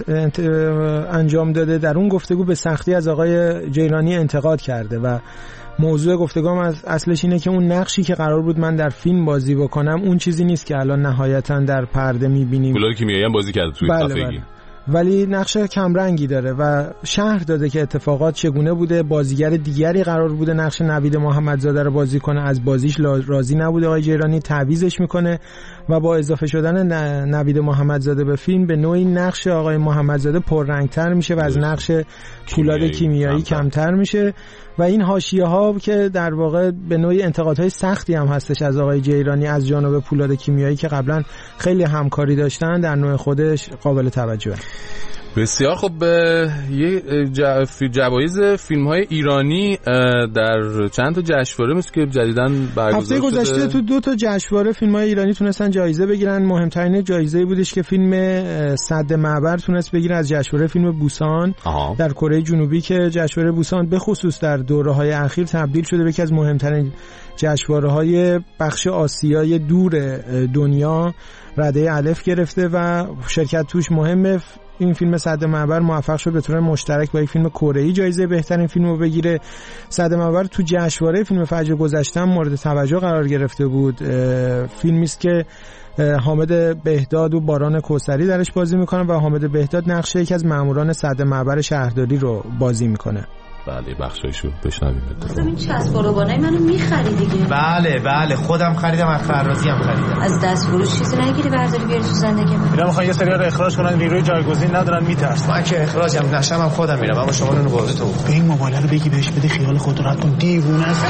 انجام داده. در اون گفتگو به سختی از آقای جیرانی انتقاد کرده و موضوع گفتگوام از اصلش اینه که اون نقشی که قرار بود من در فیلم بازی بکنم اون چیزی نیست که الان نهایتاً در پرده می‌بینیم. پولاد کیمیایی هم بازی کرده توی خفگی. بله. ولی نقش کمرنگی داره و شرح داده که اتفاقات چگونه بوده. بازیگر دیگری قرار بوده نقش نوید محمدزاده رو بازی کنه، از بازیش راضی نبوده آقای جیرانی، تعویضش میکنه و با اضافه شدن نوید محمدزاده به فیلم به نوعی نقش آقای محمدزاده پررنگتر میشه و از نقش پولاد کیمیایی کمتر میشه و این حاشیه ها که در واقع به نوعی انتقادهای سختی هم هستش از آقای جیرانی از جانب پولاد کیمیایی که قبلا خیلی همکاری داشتن، در نوع خودش قابل توجهه. بسیار خب. یه جوایز فیلم های ایرانی در چند تا جشنواره مثل که جدیدن برگزار شده. هفته گذشته تو دو تا جشنواره فیلم های ایرانی تونستن جایزه بگیرن. مهمترین جایزه بودش که فیلم سد معبر تونست بگیره از جشنواره فیلم بوسان آها. در کره جنوبی که جشنواره بوسان به خصوص در دوره‌های اخیر تبدیل شده به یکی از مهمترین جشنواره‌های بخش آسیای دور دنیا، رده الف گرفته و شرکت توش مهمه. این فیلم سد معبر موفق شد به طور مشترک با یک فیلم کره‌ای جایزه بهترین فیلم رو بگیره. سد معبر تو جشنواره فیلم فجر گذشته مورد توجه قرار گرفته بود. فیلمی است که حامد بهداد و باران کوثری درش بازی میکنه و حامد بهداد نقش یکی از ماموران سد معبر شهرداری رو بازی میکنه. بله بخشایشو بشنویم. مثلا این چسب و روبانای منو میخری دیگه. بله بله خودم خریدم، از فرازی هم خریدم. از دست فروش چیزی نگیری برداری بیاری تو زندگی من. اینا میخوان یه سری‌ها رو اخراج کنن، نیروی جایگزین ندارن، میترسن. من که اخراجم نشم هم خودم میرم، اما شما اونو بازی تو. به این موبایل رو بگی بهش بده خیال خودت راحت کن، دیوونه است.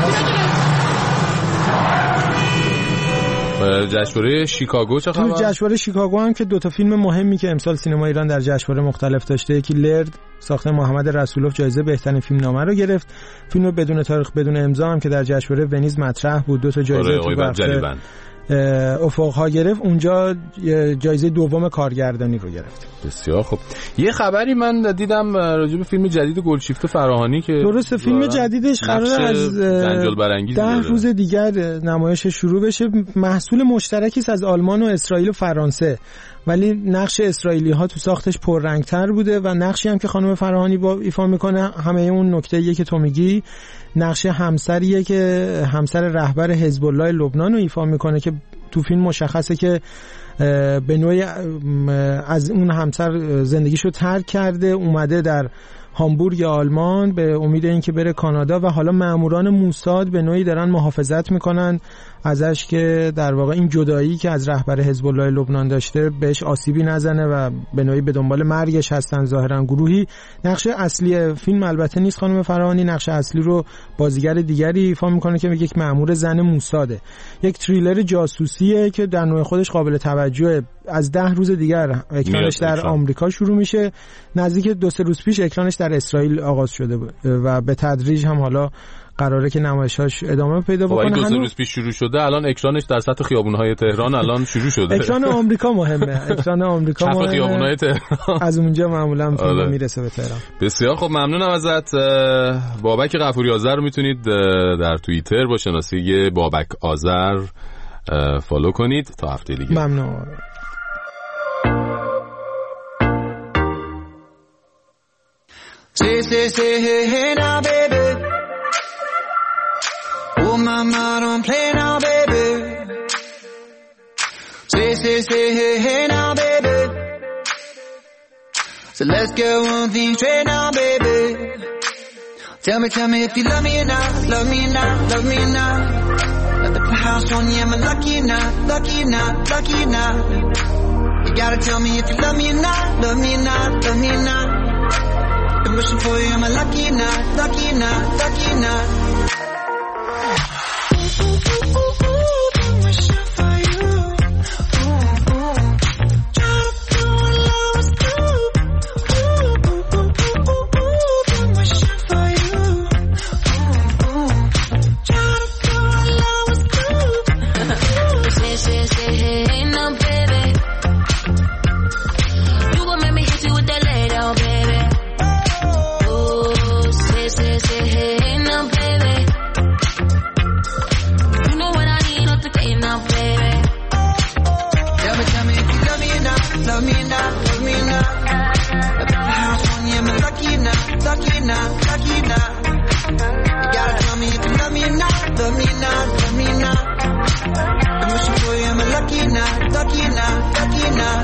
جشنواره شیکاگو چه خبر؟ تو جشنواره شیکاگو هم که دو تا فیلم مهمی که امسال سینما ایران در جشنواره مختلف داشته، یکی لرد ساخته محمد رسولوف جایزه بهترین فیلم نامه رو گرفت. فیلم بدون تاریخ بدون امضا هم که در جشنواره ونیز مطرح بود، دو تا جایزه تو بخش افق‌ها گرفت، اونجا جایزه دوم کارگردانی رو گرفت. بسیار خوب. یه خبری من دیدم راجع به فیلم جدید گلشیفته فراهانی که درسته فیلم جدیدش قرار از ده روز دیگر نمایش شروع بشه. محصول مشترکی است از آلمان و اسرائیل و فرانسه، ولی نقش اسرائیلی ها تو ساختش پررنگ‌تر بوده و نقشی هم که خانم فراهانی با ایفا میکنه همه اون نکته‌ایه که تو میگی، نقش همسریه که همسر رهبر حزب الله لبنان رو ایفا میکنه که تو فیلم مشخصه که به نوعی از اون همسر زندگیشو ترک کرده، اومده در هامبورگ آلمان به امید اینکه بره کانادا و حالا ماموران موساد به نوعی دارن محافظت میکنن ازش که در واقع این جدایی که از رهبر حزب الله لبنان داشته بهش آسیبی نزنه و به نوعی به دنبال مرگش هستن. ظاهرا گروهی. نقش اصلی فیلم البته نیست خانم فراهانی، نقش اصلی رو بازیگر دیگری ایفا میکنه که یک مأمور زن موساده. یک تریلر جاسوسیه که در نوع خودش قابل توجهه. از ده روز دیگر اکرانش در آمریکا شروع میشه، نزدیک دو سه روز پیش اکرانش در اسرائیل آغاز شده و به تدریج هم حالا قراره که نمایشاش ادامه پیدا بکنه. این دو سه روز پیش شروع شده، الان اکرانش در سطح خیابون‌های تهران الان شروع شده. اکران آمریکا مهمه. اکران آمریکا مهمه. خیابون‌های تهران. از اونجا معمولا فیلم میرسه به تهران. بسیار خب، ممنونم ازت. بابک غفوری آذر رو میتونید در توییتر با شناسه بابک آذر فالو کنید. تا هفته دیگه. ممنون. Say, say, say, hey, hey, now, baby. Oh, mama, don't play now, baby. Say, say, say, hey, hey, now, baby. So let's get one thing straight now, baby. Tell me, tell me if you love me or not, love me or not, love me or not. Let the house on you, am I lucky or not, lucky or not, lucky or not. You gotta tell me if you love me or not, love me or not, love me or not. I'm wishing for you, am I lucky or not, lucky or not, lucky or not. Ooh, ooh, ooh, ooh, been wishing for you. Ooh, ooh. Try to do what love was do. Ooh, ooh, ooh, ooh, ooh, ooh, been wishing for you. Ooh, ooh. Try to do what love was do. Say, say, say, hey, hey, no, baby. You gon' make me hit you with that lay down, baby. Say, say, hey, now, baby. You know what I need, not to pay now, baby. Tell me, tell me if you love me or not, love me or not, love me or not. I put the house on you, am I lucky or not, lucky or not, lucky or not. You gotta tell me if you love me or not, love me or not, love me or not. I'm wishing for you, am I lucky or not, lucky or not, lucky or not.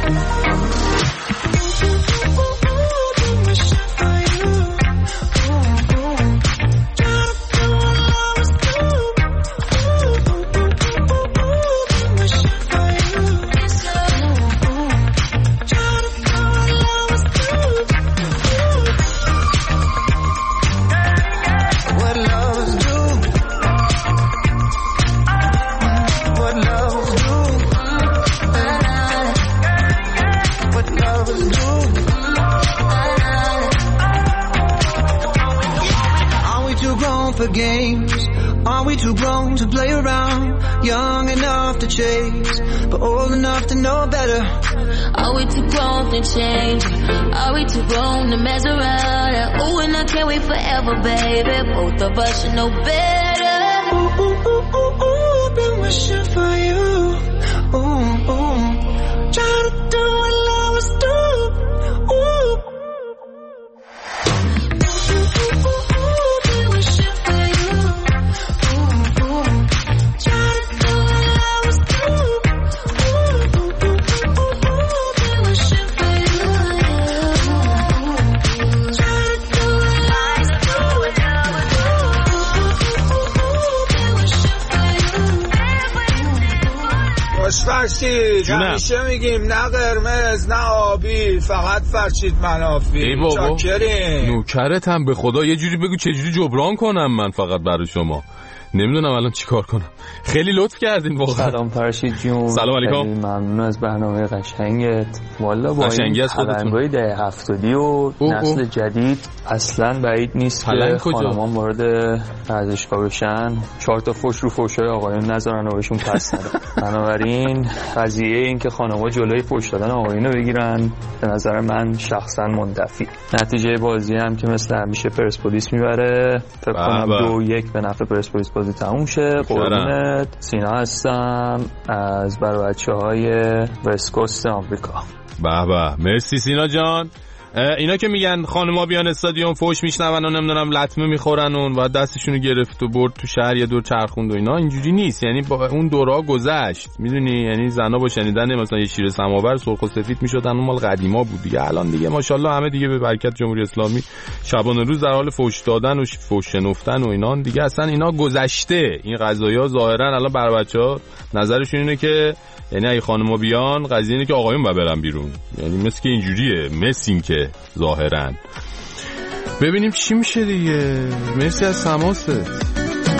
For games, are we too grown to play around? Young enough to chase, but old enough to know better. Are we too grown to change? Are we too grown to mess around? Ooh, and I can't wait forever, baby. Both of us should know better. Ooh, ooh, ooh, ooh, ooh, been wishing for you. Ooh, ooh, try to do what love was do. Ooh. فرشید همیشه میگیم نه قرمز نه آبی، فقط فرشید منافی. چاکرین. نوکرتم به خدا، یه جوری بگو چه جوری جبران کنم من فقط برای شما. نمیدونم الان چیکار کنم. خیلی لطف کردین واقعا. سلام فرشید جون. سلام علیکم. ممنون از برنامه قشنگت. والا با این پلنگای ده هفتادی و نسل جدید اصلا بعید نیست که خانمان وارد ورزشگاه بشن، چهار تا فوش رو فوشای آقایون نذارن و بهشون پس ندن. بنابراین قضیه این که خانم‌ها جلوی فوش دادن آقایونو بگیرن به نظر من شخصا منتفی. نتیجه بازی هم که مثل همیشه پرسپولیس میبره. فکر کنم دو یک به نفع پرسپولیس بازی تموم شه. قربونت. سینا هستم از برای بچه‌های وست کوست آمریکا. به به مرسی سینا جان. اینا که میگن خانم‌ها بیان استادیوم فوش میشنون و نمیدونم لطمه میخورن اون و دستشونو گرفت و برد تو شهر یه دور چرخوند و اینا، اینجوری نیست. یعنی با اون دورا گذشت، میدونی، یعنی زنا با شنیدن مثلا یه شیر سماور سرخ و سفید میشدن، اون مال قدیما بود دیگه. الان دیگه ماشاءالله همه دیگه به برکت جمهوری اسلامی شبانه روز در حال فوش دادن و فوش شنفتن و اینا دیگه، اصلا اینا گذشته. این قضایا ظاهرا الان برای بچه‌ها نظرشون اینه که یعنی اگه خانم‌ها بیان قضیه اینه که آقایون با برن بیرون، یعنی مثل که اینجوریه، مثل این که ظاهرا. ببینیم چی میشه دیگه. مرسی از تماست.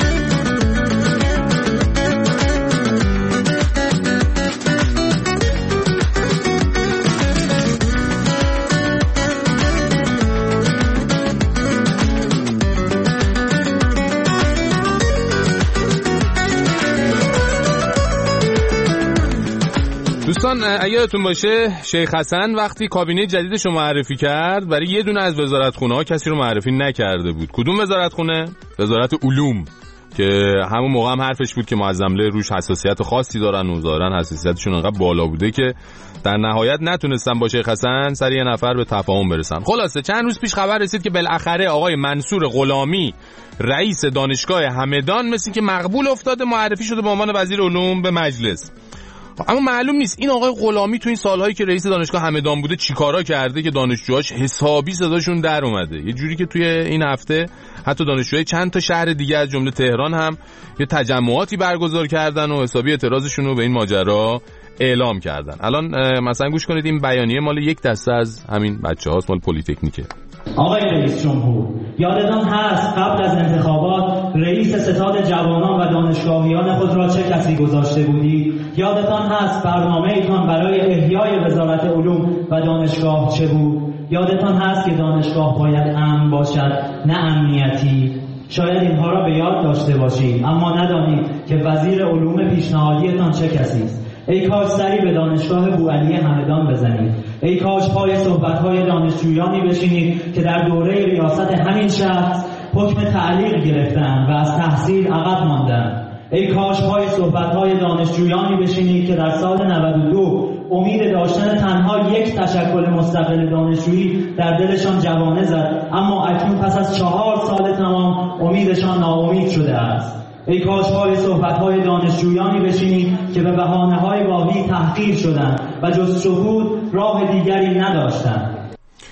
دوستان اگه یادتون باشه شیخ حسن وقتی کابینه جدیدش رو معرفی کرد برای یه دونه از وزارتخونه‌ها کسی رو معرفی نکرده بود. کدوم وزارتخونه؟ وزارت علوم، که همون موقع هم حرفش بود که معظمله روش حساسیت خاصی دارن و ظاهرا حساسیتشون انقدر بالا بوده که در نهایت نتونستن با شیخ حسن سر یه نفر به تفاهم برسن. خلاصه چند روز پیش خبر رسید که بالاخره آقای منصور غلامی رئیس دانشگاه همدان مثل که مقبول افتاده، معرفی شده به عنوان وزیر علوم به مجلس. اما معلوم نیست این آقای غلامی تو این سالهایی که رئیس دانشگاه همدان بوده چیکارا کرده که دانشجوهاش حسابی صداشون در اومده. یه جوری که توی این هفته حتی دانشجوهای چند تا شهر دیگه از جمله تهران هم یه تجمعاتی برگزار کردن و حسابی اعتراضشون رو به این ماجرا اعلام کردن. الان مثلا گوش کنید، این بیانیه مال یک دسته از همین بچه‌هاست، مال پلی تکنیکه. آقای رئیس جمهور، یادتان هست قبل از انتخابات رئیس ستاد جوانان و دانشگاهیان خود را چه کسی گذاشته بودید؟ یادتان هست برنامه ایتان برای احیای وزارت علوم و دانشگاه چه بود؟ یادتان هست که دانشگاه باید امن باشد نه امنیتی؟ شاید اینها را به یاد داشته باشید اما ندانید که وزیر علوم پیشنهادیتان چه کسی است. ای کاش سری به دانشگاه بوعلی همدان بزنید. ای کاش پای صحبت‌های دانشجویانی بشینید که در دوره ریاست همین شخص حکم تعلیق گرفتند و از تحصیل عقب ماندند. ای کاش پای صحبت‌های دانشجویانی بشینید که در سال نود و دو امید داشتن تنها یک تشکل مستقل دانشجویی در دلشان جوانه زد، اما اکنون پس از چهار سال تمام امیدشان ناامید شده است. ای کاش پای صحبت‌های دانشجویانی بشینید که به بهانه‌های واهی تحقیر شدند و جز شهود راه دیگری نداشتند.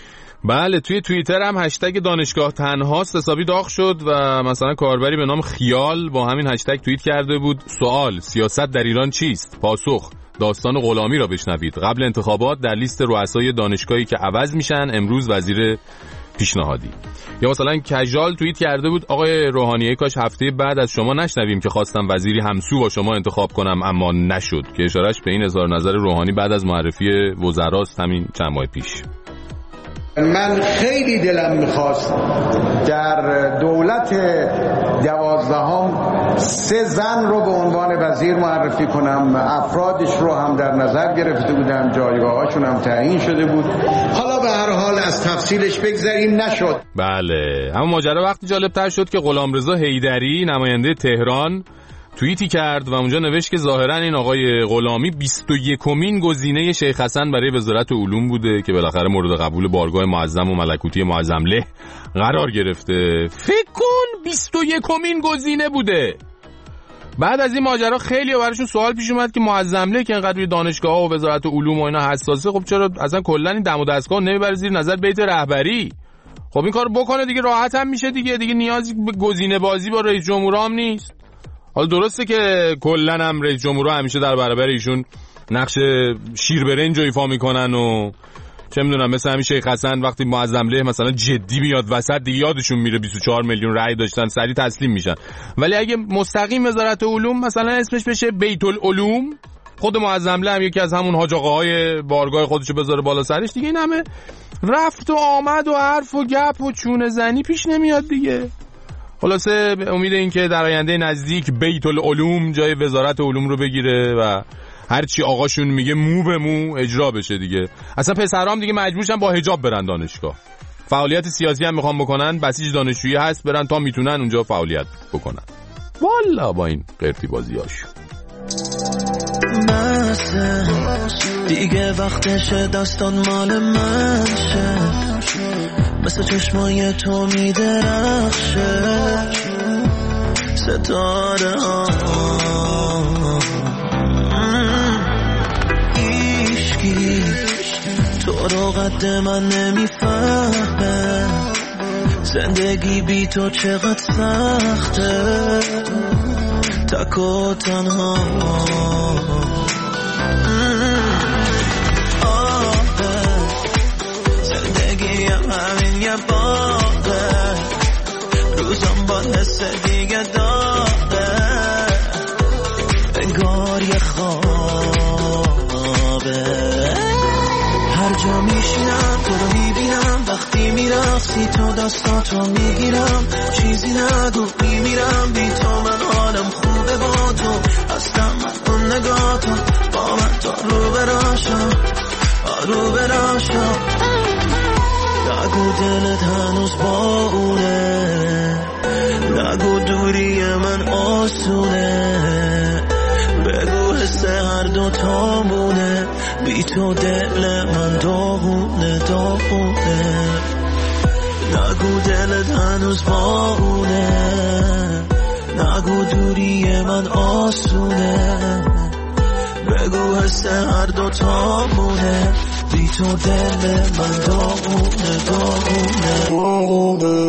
بله، توی توییتر هم هشتگ دانشگاه تنهاست حسابی داغ شد و مثلا کاربری به نام خیال با همین هشتگ توییت کرده بود: سوال، سیاست در ایران چیست؟ پاسخ، داستان غلامی را بشنوید. قبل انتخابات در لیست رؤسای دانشگاهی که عوض میشن امروز وزیر پیشنهادی. یا مثلا کژال توییت کرده بود: آقای روحانی کاش هفته بعد از شما نشنویم که خواستم وزیری همسو با شما انتخاب کنم اما نشد، که اشارهش به این اظهار نظر روحانی بعد از معرفی وزراست همین چند ماه پیش. من خیلی دلم میخواست در دولت دوازدهم سه زن رو به عنوان وزیر معرفی کنم. افرادش رو هم در نظر گرفته بودم، جایگاهاشون هم تعیین شده بود. حالا به هر حال از تفصیلش بگذریم، نشد. بله، اما ماجرا وقتی جالبتر شد که غلامرضا حیدری نماینده تهران توییتی کرد و اونجا نوشت که ظاهرا این آقای غلامی بیست و یکمین گزینه شیخ حسن برای وزارت علوم بوده که بالاخره مورد قبول بارگاه معظم و ملکوتی معظمله قرار گرفته. فکر کن بیست و یکمین گزینه بوده. بعد از این ماجرا خیلی براشون سوال پیش اومد که معظمله که اینقدر روی دانشگاه و وزارت علوم و اینا حساسه، خب چرا اصلا کلا این دم و دستگاه نمیبره زیر نظر بیت رهبری؟ خب این کارو بکنه دیگه، راحت هم میشه دیگه، دیگه نیازی به گزینه بازی با رئیس جمهور هم نیست. حالا درسته که کلن هم رئیس جمهور همیشه در برابر ایشون نقش شیر برنج رو ایفا میکنن و چه میدونم مثلا همین شیخ حسن وقتی معظمله مثلا جدی بیاد وسط دیگه یادشون میره بیست و چهار میلیون رأی داشتن سریع تسلیم میشن. ولی اگه مستقیم وزارت علوم مثلا اسمش بشه بیت العلوم، خود معظمله هم یکی از همون حاج آقاهای بارگاه خودشو بذاره بالا سرش، دیگه این همه رفت و آمد و حرف و گپ و چونه زنی پیش نمیاد دیگه. خلاصه امید این که در آینده نزدیک بیت العلوم جای وزارت علوم رو بگیره و هر چی آقاشون میگه مو به مو اجرا بشه دیگه. اصلا پسرام دیگه مجبورشن با حجاب برن دانشگاه. فعالیت سیاسی هم میخوان بکنن، بسیج دانشجویی هست، برن تا میتونن اونجا فعالیت بکنن. والا با این قرتی بازیاشون مسته دیگه وقتش دستان مال من شه، مثل چشمای تو میدرخشه ستاره ها، ایشکی تو رو قد من نمیفهمه، زندگی بی تو چقدر سخته، تک و تنها آه زندگی هم همین یه باقه، روزم با حس دیگه داغه، انگار یه خوابه، هر جا میشینم تو رو میبینم، وقتی میرقصی تو دستاتو میگیرم، چیزی نگو میمیرم بی تو، من حالم خوبه با تو، اصلا من اون نگاتو با من تا رو براشم رو براشم، نگو دلت هنوز با اونه، نگو دوری من آسونه، بگو حس هر دو تامونه، بی تو دل من داغونه داغونه، نگو دلت هنوز با اونه، نگو دوری من آسونه، بگو حس هر دو تامونه، بی تو دل من داغونه داغونه داغونه.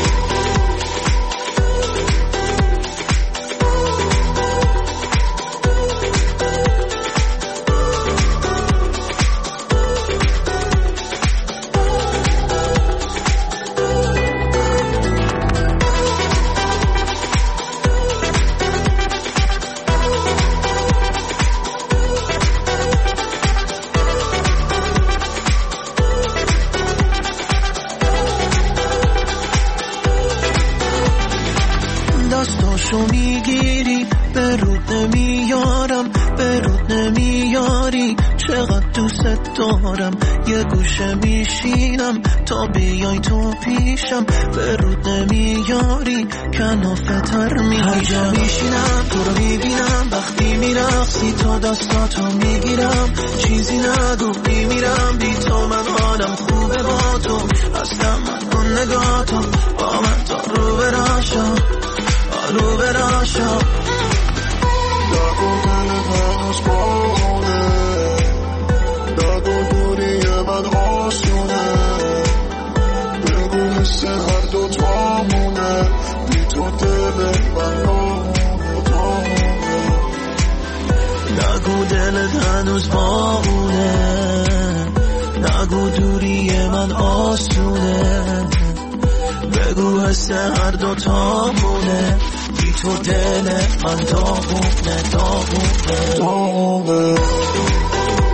دستاشو میگیری به رود نمیارم، به رود نمیاری، چقدر دوست دارم، یه گوشه میشینم تا بیای تو پیشم، به رود نمیاری کنافه تر میشم، هر جا میشینم تو رو میبینم، وقتی میرقصی تو دستاتو میگیرم، چیزی نگو میمیرم بی تو، من حالم خوبه با تو، اصلا من اون نگاتو با من تا رو براشم رو براشم، نگو دلت هنوز بامونه، نگو دوری من آسونه، بگو حس هر دو تامونه، بی تو دل من داغونه داغونه، نگو دلت هنوز بامونه، نگو دوری من آسونه، بگو حس هر دو تامونه، بی تو دل من داغونه داغونه داغونه.